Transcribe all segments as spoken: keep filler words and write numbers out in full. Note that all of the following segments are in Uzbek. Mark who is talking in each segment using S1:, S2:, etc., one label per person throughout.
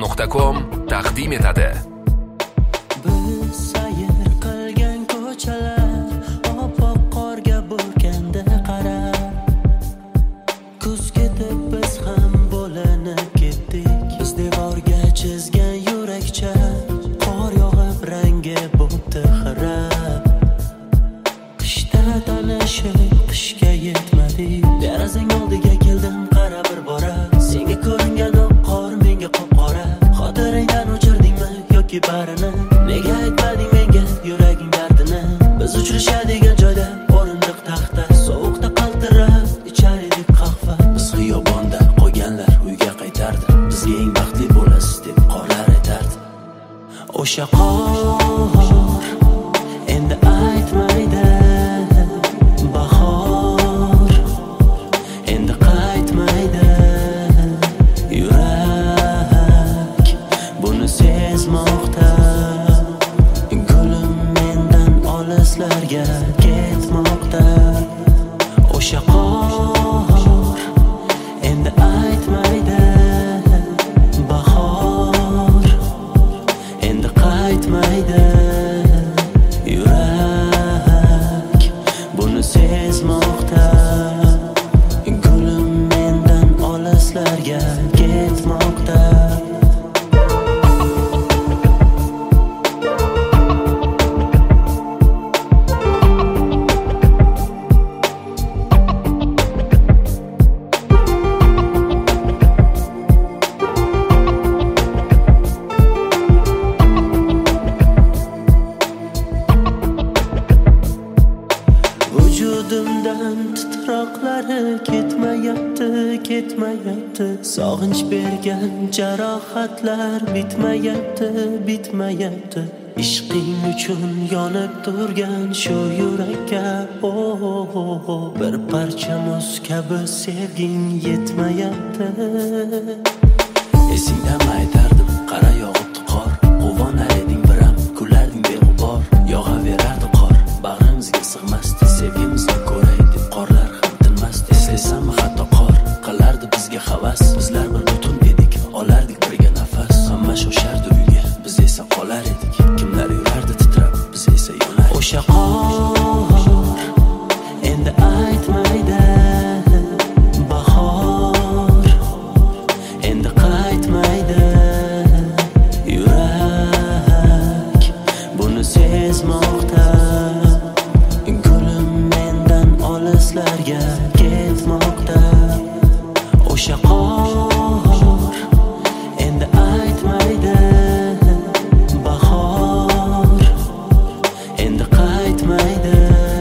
S1: nuqta com taqdim etadi.
S2: Biz sayr qilgan ko'chalar oppoq qorga burkanda qara. Kuz ketib biz ham bo'linib ketdik. Biz devorga chizgan yurakcha qor yog'ib rangi bo'pti xira. Qishda tanishib qishga yetmadik. Derazang oldiga keldim qara bir bora. Senga ko'ringan qor menga qop-qora. Xotirangdan o'chirdingmi yoki barini? Nega aytmading menga yuraging dardini? Biz uchrashadigan joyda o'rindiq taxta, sovuqda qaltirab ichar edik qahva. Biz xiyobonda qolganlar uyga qaytardi. Bizga eng baxtli bo'lasiz deb qorlar aytardi. O'sha qor endi aytmaydi. Bahor endi qaytmaydi. Yurak buni sezmoqda. Gulim mendan olislarga ketmoqda. O'sha qor endi aytmaydi. Bahor endi qaytmaydi. Yurak buni sezmoqda. Gulim mendan olislarga ketmoqda. Vujudimdan titroqlari ketmayapti, ketmayapti. Sog'inch bergan jarohatlar bitmayapti, bitmayapti. Ishqing uchun yonib turgan shu yurakka oh, oh, oh, oh. Bir parcha muz kabi sevging yetmayapti. Esingdami aytardim qara yog'ibdi qor. Quvonar eding biram, kularding beg'ubor. Yog'averardi qor, bag'rimizga sig'masdi. Sevgimizni ko'ray deb qorlar ham tinmasdi. Eslasammi hatto qor qilardi bizga havas. Bizlar bir butun edik, olardik birga nafas. Hamma shoshardi uyga, biz esa qolar edik. Kimlar yurardi titrab, biz esa yonar. O'sha qor endi aytmaydi. Bahor endi qaytmaydi. Yurak buni sezmoqda. Gulim mendan olislarga ketmoqda. O'sha qor endi aytmaydi. Bahor endi qaytmaydi.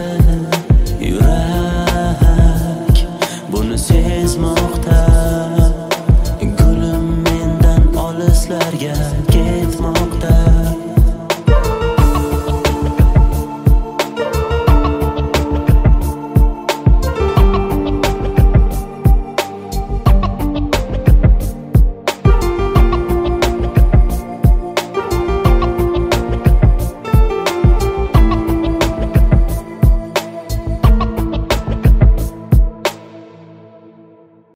S2: Yurak buni sezmoqda. Gulim mendan olislarga ketmoqda.